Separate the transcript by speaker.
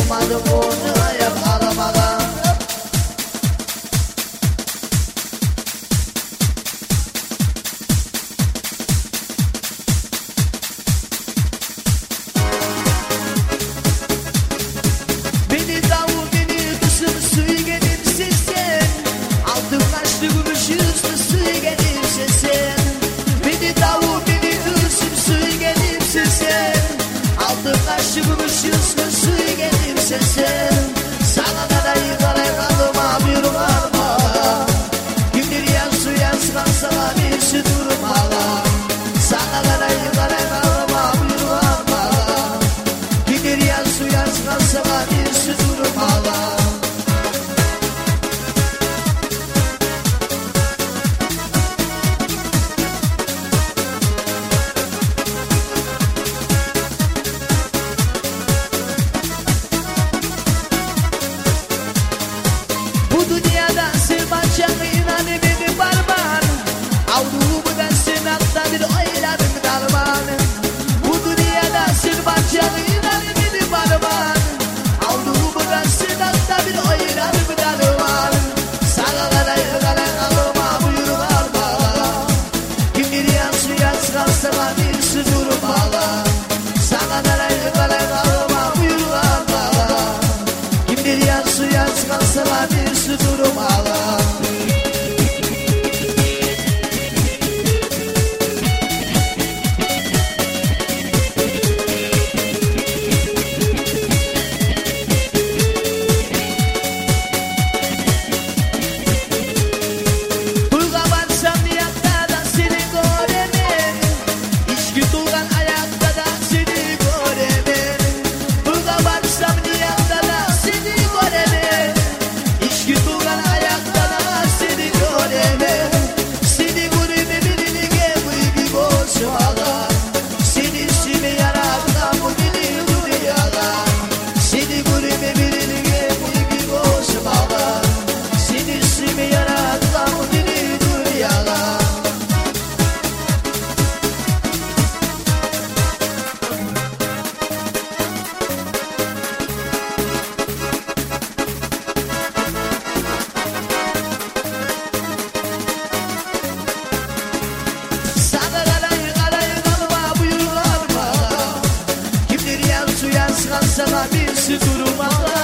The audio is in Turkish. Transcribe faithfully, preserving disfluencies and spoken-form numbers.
Speaker 1: Durmadım onu ayak alamağa. Beni davul beni kızım suyu gelirse sen, altın kaşlı gümüş yüzlü suyu gelirse sen. Beni davul beni kızım suyu gelirse sen, altın kaşlı gümüş yüzlü suyu gelirse sen. Sana da da yıkaray kalıma bir varma, kimdir yaz su yaz kalsana bir su durmala. Sana da da yıkaray kalıma bir varma, kimdir yaz su yaz kalsana bir su durmala. Bu dünyada sırmaçanı inanı benim barman, avrumu da sınakta bir oylarım darman. Bu dünyada sırmaçanı inanı benim barman, avrumu da sınakta bir oylarım darman. Sana kadar yıkaran alıma buyur varma, kimdir yaz yaz kalsana bir su durmala. Sana kadar yıkaran alıma buyur varma, kimdir yaz yaz kalsana bir su durmala. Bulga varsam niyakta da seni göremem, İçki tuğan ayakta da seni göremem. Bulga varsam niyakta da seni göremem, İçki tuğan ayakta da seni göremem. Seni göreme birini gibi bozmala, seni ismi yaratla bu dili dünyada. Seni göreme birini gibi bozmala, seni ismi yaratla bu dili dünyada. Sana karayı karayı kalma buyur varma, kimdir yaz su yaz kalsana bir su durmala.